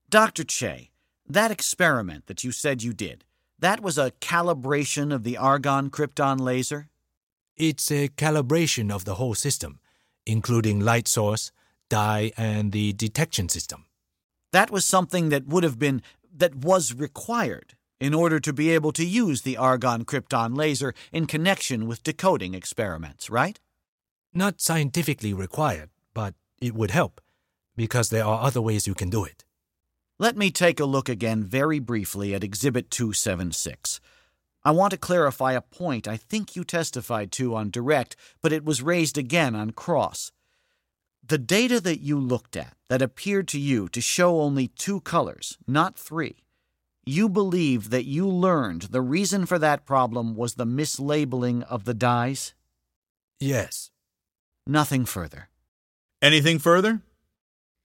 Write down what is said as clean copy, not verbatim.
Dr. Che, that experiment that you said you did, that was a calibration of the argon-krypton laser? It's a calibration of the whole system, including light source, dye, and the detection system. That was something that was required in order to be able to use the argon-krypton laser in connection with decoding experiments, right? Not scientifically required, but it would help, because there are other ways you can do it. Let me take a look again very briefly at Exhibit 276. I want to clarify a point I think you testified to on direct, but it was raised again on cross. The data that you looked at that appeared to you to show only 2 colors, not 3, you believe that you learned the reason for that problem was the mislabeling of the dyes? Yes. Nothing further. Anything further?